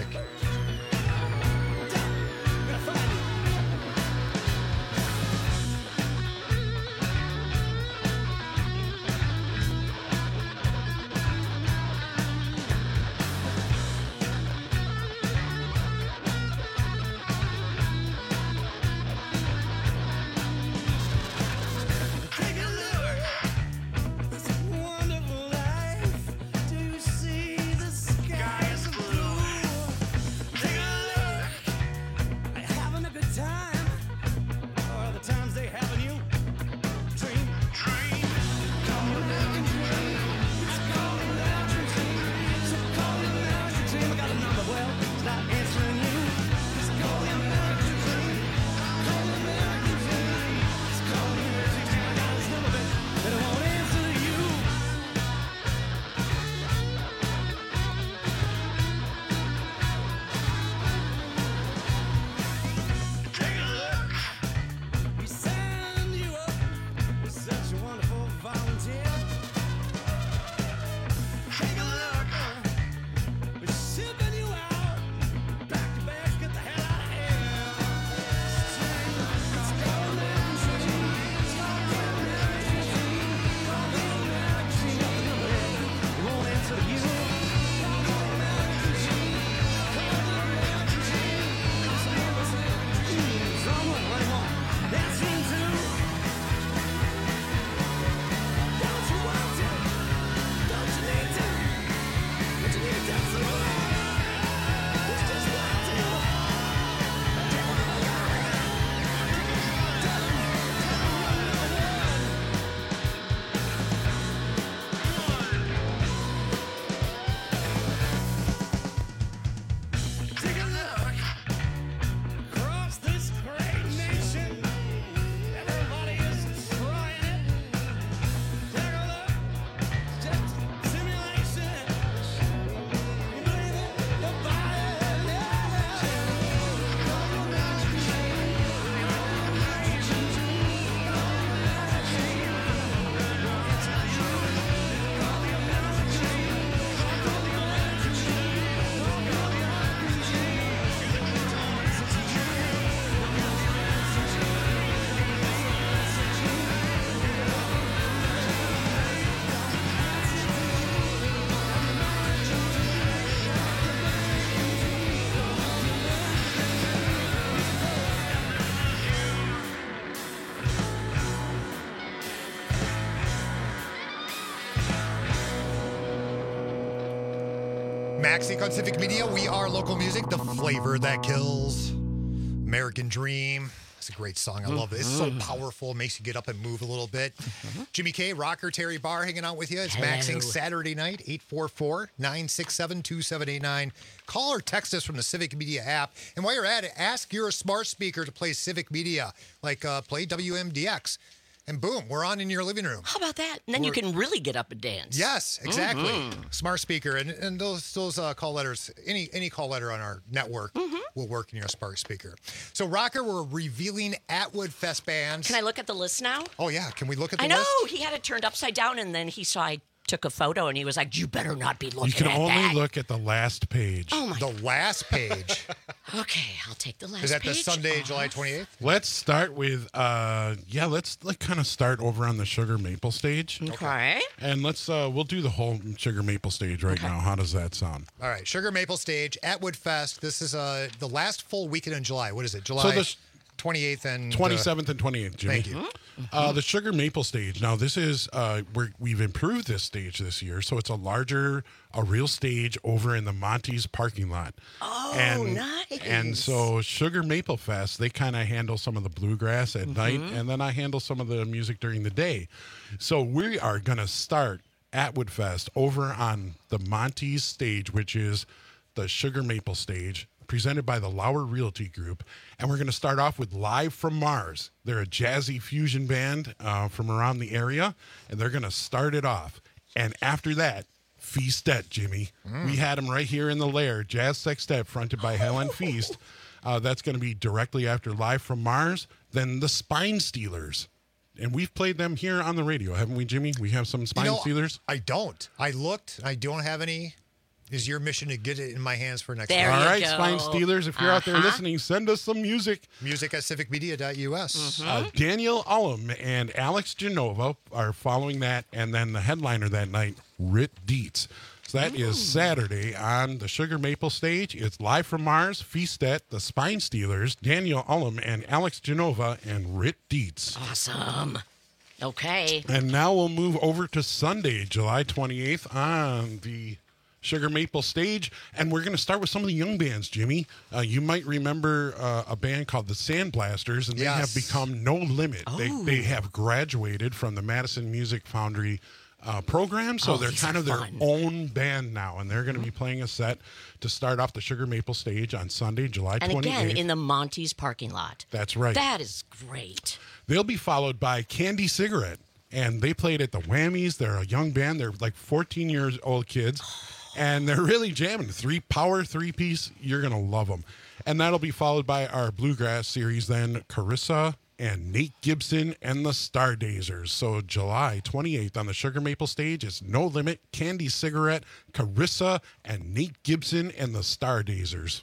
Maxink on Civic Media. We are local music, the flavor that kills. American Dream. It's a great song. I love it. It's so powerful. It makes you get up and move a little bit. Jimmy K, Rocker, Terry Barr hanging out with you. It's Hello. Maxink Saturday night, eight four four, nine six seven, two seven eight nine. Call or text us from the Civic Media app. And while you're at it, ask your smart speaker to play Civic Media, like uh, play W M D X. And boom, we're on in your living room. How about that? And then you We're- can really get up and dance. Yes, exactly. Mhm. Smart speaker, and and those those uh, call letters, any any call letter on our network will work in your smart speaker. So, Rocker, we're revealing Atwood Fest bands. Can I look at the list now? Oh yeah, can we look at the I know. list? He had it turned upside down, and then he saw I took a photo, and he was like, you better not be looking You can at only that. look at the last page. Oh, my. The last page. Okay, I'll take the last Is that the page Sunday, off. July twenty-eighth? Let's start with, uh, yeah, let's like kind of start over on the Sugar Maple stage. Okay. And let's, uh, we'll do the whole Sugar Maple stage right now. How does that sound? All right, Sugar Maple Stage, Atwood Fest. This is uh, the last full weekend in July. What is it? July So the- twenty-eighth and... uh, twenty-seventh and twenty-eighth, Jimmy. Thank you. Uh, the Sugar Maple stage. Now, this is, uh, we're, we've improved this stage this year. So it's a larger, a real stage over in the Monty's parking lot. Oh, and, nice. And so Sugar Maple Fest, they kind of handle some of the bluegrass at night, and then I handle some of the music during the day. So we are going to start Atwood Fest over on the Monty's stage, which is the Sugar Maple stage, presented by the Lauer Realty Group. And we're going to start off with Live from Mars. They're a jazzy fusion band uh, from around the area, and they're going to start it off. And after that, Feastet, Jimmy. We had them right here in the Lair, Jazz Sextet, fronted by Helen Feast. Uh, that's going to be directly after Live from Mars. Then the Spine Stealers. And we've played them here on the radio, haven't we, Jimmy? We have some Spine You know, Stealers. I don't. I looked. I don't have any. Is your mission to get it in my hands for next There week? All you right, go. Spine Stealers, if you're out there Uh-huh. listening, send us some music. Music at civic media dot U S. Uh, Daniel Ullum and Alex Genova are following that, and then the headliner that night, Rit Dietz. So that is Saturday on the Sugar Maple stage. It's Live from Mars, Feastet, the Spine Stealers, Daniel Ullum and Alex Genova, and Rit Dietz. Awesome. Okay. And now we'll move over to Sunday, July twenty-eighth on the Sugar Maple stage. And we're going to start with some of the young bands, Jimmy. Uh, you might remember uh, a band called the Sandblasters, and they Yes. have become No Limit. They, Oh. they have graduated from the Madison Music Foundry uh, program, so Oh, they're these kind are of their fun. own band now. And they're going to be playing a set to start off the Sugar Maple stage on Sunday, July And twenty-eighth. again, in the Monty's parking lot. That's right. That is great. They'll be followed by Candy Cigarette, and they played at the Whammies. They're a young band. They're like fourteen years old kids, and they're really jamming. Three power three piece. You're gonna love them, and that'll be followed by our bluegrass series. Then Carissa and Nate Gibson and the Stardazers. So July twenty-eighth on the Sugar Maple stage is No Limit, Candy Cigarette, Carissa, and Nate Gibson and the Stardazers.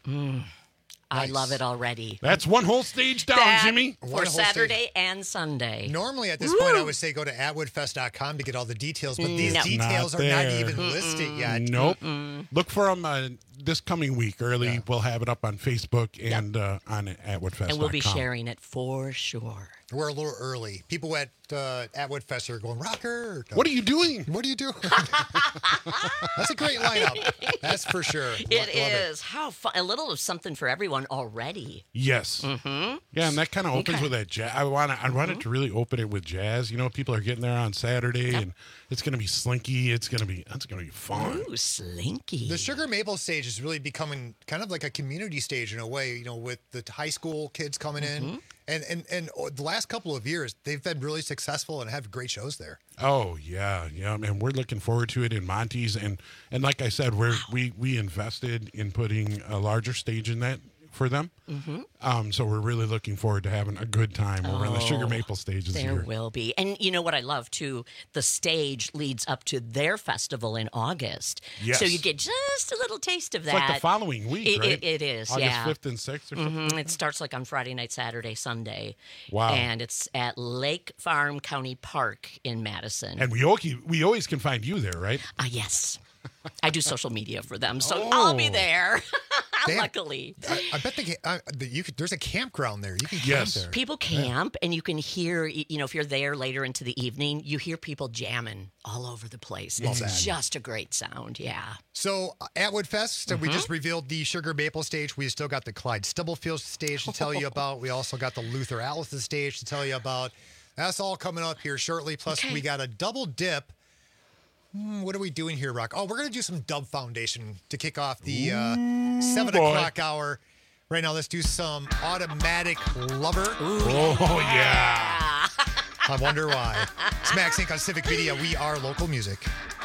I love it already. That's one whole stage down, That Jimmy. One For whole Saturday and Sunday. Normally, at this point, I would say go to atwood fest dot com to get all the details, but these No. details Not are not there. even listed yet. Nope. Look for them uh, this coming week. Early, Yeah. we'll have it up on Facebook and uh, on atwood fest dot com. And we'll be sharing it for sure. We're a little early. People at uh, Atwood Fest are going, Rocker. What are you doing? What are you doing? That's a great lineup. That's for sure. Lo- It love is. How fun. A little of something for everyone already. Yes. Mm-hmm. Yeah, and that kind of opens Okay. with that jazz. I want to. I wanted to really open it with jazz. You know, people are getting there on Saturday, Yep. and it's going to be slinky. It's going to be. That's going to be fun. Ooh, slinky. The Sugar Maple stage is really becoming kind of like a community stage in a way, you know, with the high school kids coming in. And, and and the last couple of years, they've been really successful and have great shows there. Oh yeah, yeah, and we're looking forward to it in Monty's, and and like I said, we're we we invested in putting a larger stage in that for them. Mm-hmm. Um, so we're really looking forward to having a good time over on the Sugar Oh, Maple stage this There year. will be. And you know what I love too? The stage leads up to their festival in August. Yes. So you get just a little taste of It's that. like the following week, It- right? it- it is, August yeah. fifth and sixth or something. Mhm. It starts like on Friday night, Saturday, Sunday. Wow. And it's at Lake Farm County Park in Madison. And we always, we always can find you there, right? Ah, yes. I do social media for them, so I'll be Oh. there. They have- luckily. I, I bet they, uh, the, you could. There's a campground there. You can camp Yes. there. People camp, and you can hear, y- you know, if you're there later into the evening, you hear people jamming all over the place. Love It's that. just a great sound, yeah. So uh, at Woodfest, uh we Mhm. just revealed the Sugar Maple stage. We still got the Clyde Stubblefield stage to tell you about. We also got the Luther Allison stage to tell you about. That's all coming up here shortly. Plus, Okay. we got a double dip. Hmm, what are we doing here, Rock? Oh, we're going to do some Dub Foundation to kick off the uh, seven boy. o'clock hour. Right now, let's do some Automatic Lover. Oh, yeah. I wonder why. Smack Sync on Civic Media. We are local music.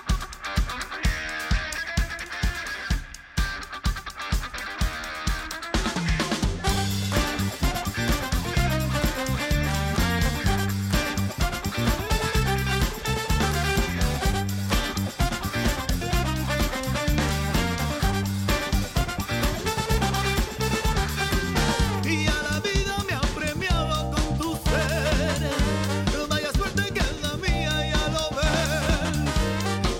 Y a la vida me ha premiado con tu ser. Vaya suerte que es la mía, ya lo ves.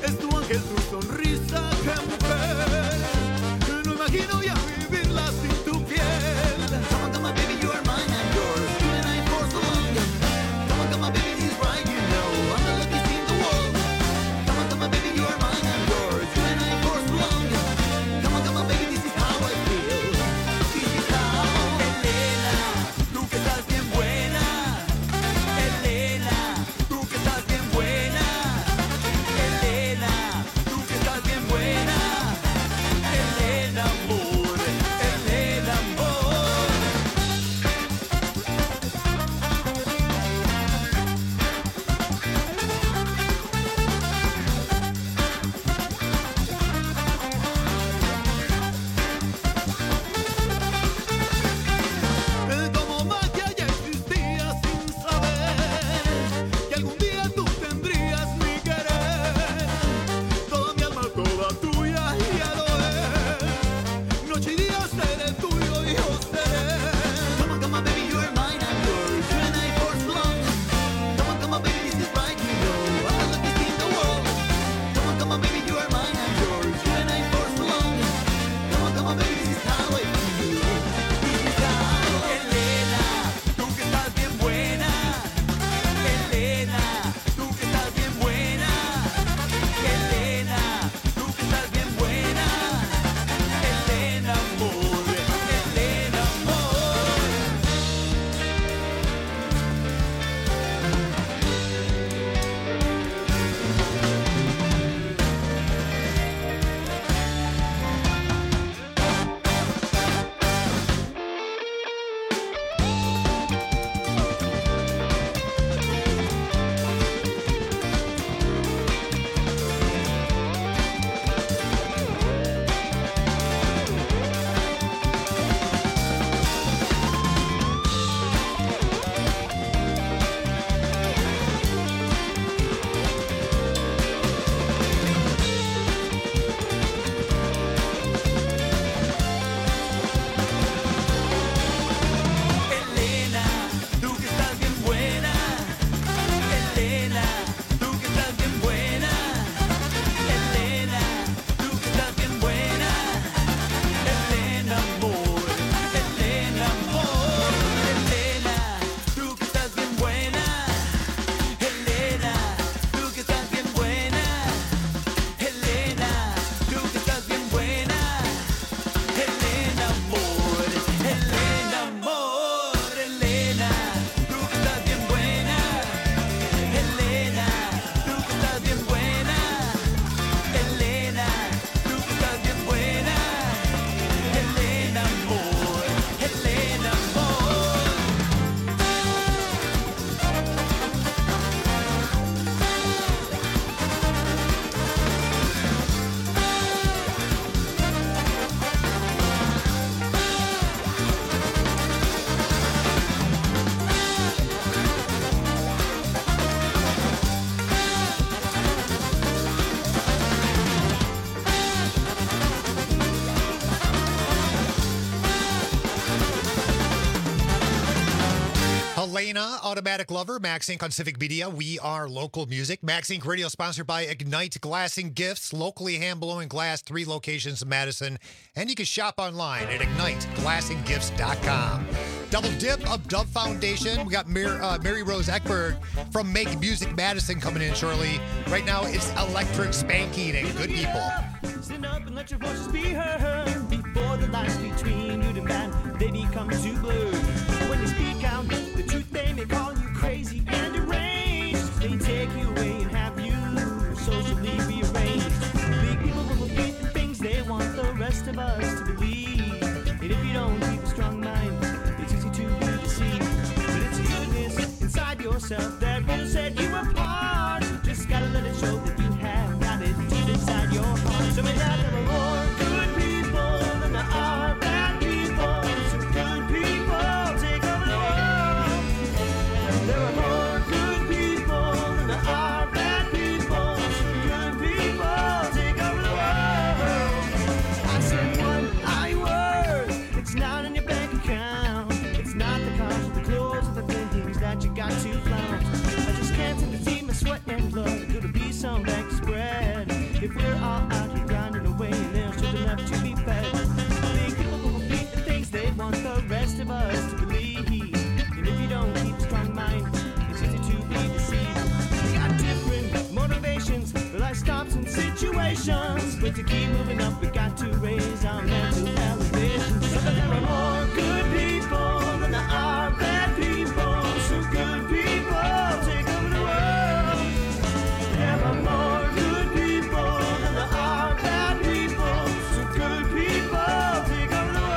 Anna, Automatic Lover, Max Incorporated on Civic Media. We are local music. Max Incorporated Radio sponsored by Ignite Glass and Gifts, locally hand-blowing glass, three locations in Madison. And you can shop online at ignite glass and gifts dot com. Double dip of Dove Foundation. We got Mar- uh, Mary Rose Eckberg from Make Music Madison coming in shortly. Right now, it's Electric Spanking and Good People. Stand up and let your voices be heard. Before the lines between good and bad, they become too blurred. When you speak out the truth, they may call you crazy and deranged. They take you away and have you socially rearranged. Big people will repeat the things they want the rest of us to believe. And if you don't keep a strong mind, it's easy to be deceived. But it's goodness inside yourself that will set you apart. Just gotta let it show that you have got it deep inside your heart. So may that there are more good people than there are bad people. So good people take over the world. There are more good people than there are bad people. So good people take over the world. I said one I words. It's not in your bank account. It's not the cars or the clothes or the things that you got to flaunt. I just can't seem to see my sweat and blood. Could it be some bank spread? If we're all out here grinding away and there's still enough to be fed. Big people will repeat the things they want the rest of us to believe. And if you don't keep a strong mind, it's easy to be deceived. We got different motivations for life stops and situations. But to keep moving up, we got to raise our mental elevation. So that there are more good people than there are bad people. So good people take over the world. There are more good people than there are bad people. So good people take over the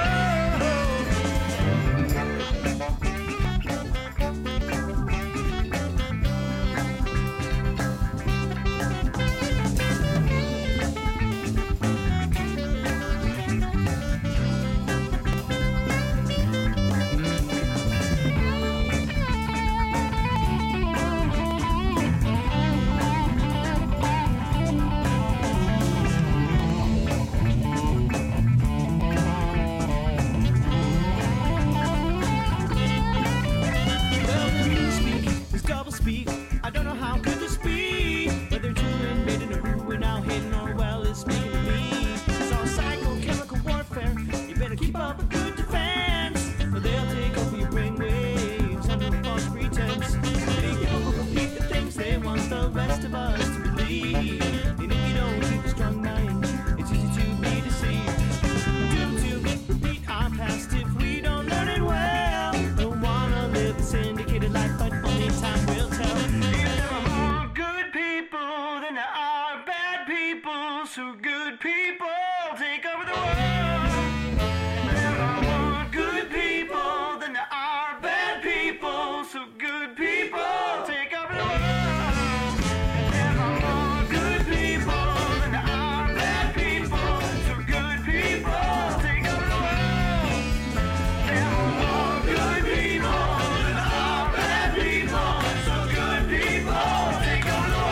Well, the speak is double speak. I don't know how could this be. Whether children made in a ruin now hidden or well is speaking to me. It's all psychochemical warfare. You better keep up a good defense, or they'll take over your brainwaves under a false pretense. Big people will repeat the things they want the rest of us to believe. And if you don't keep a strong mind, it's easy to be deceived. Due to repeat our past if we don't learn it well. Don't wanna live a syndicated life, but only time will tell. If there are more good people than there are bad people, so good people take over the world. There are more good people than there are bad people, so good people take over the world. There are more good people than there are bad people, so good people take over the world. There are more good people than there are bad people, so good people take over the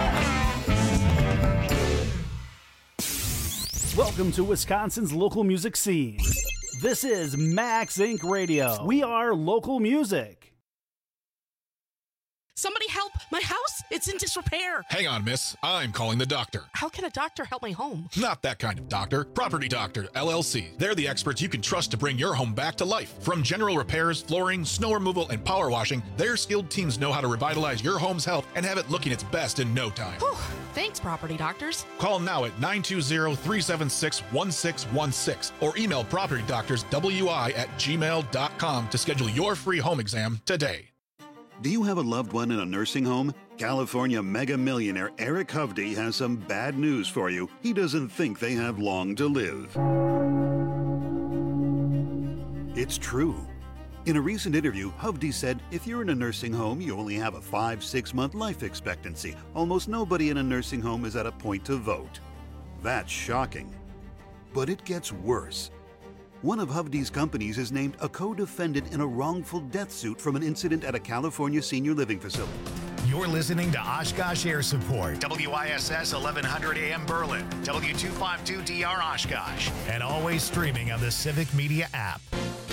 world. Welcome to Wisconsin's local music scene. This is Max Incorporated Radio. We are local music. Somebody help! My house! It's in disrepair! Hang on, miss. I'm calling the doctor. How can a doctor help my home? Not that kind of doctor. Property Doctor, L L C. They're the experts you can trust to bring your home back to life. From general repairs, flooring, snow removal, and power washing, their skilled teams know how to revitalize your home's health and have it looking its best in no time. Whew. Thanks, property doctors. Call now at nine two zero, three seven six, one six one six or email property doctors w i at gmail dot com to schedule your free home exam today. Do you have a loved one in a nursing home? California mega millionaire Eric Hovde has some bad news for you. He doesn't think they have long to live. It's true. In a recent interview, Hovde said if you're in a nursing home, you only have a five, six month life expectancy. Almost nobody in a nursing home is at a point to vote. That's shocking. But it gets worse. One of Hovde's companies is named a co-defendant in a wrongful death suit from an incident at a California senior living facility. You're listening to Oshkosh Air Support, W I S S eleven hundred A M Berlin, W two fifty-two D R Oshkosh, and always streaming on the Civic Media app.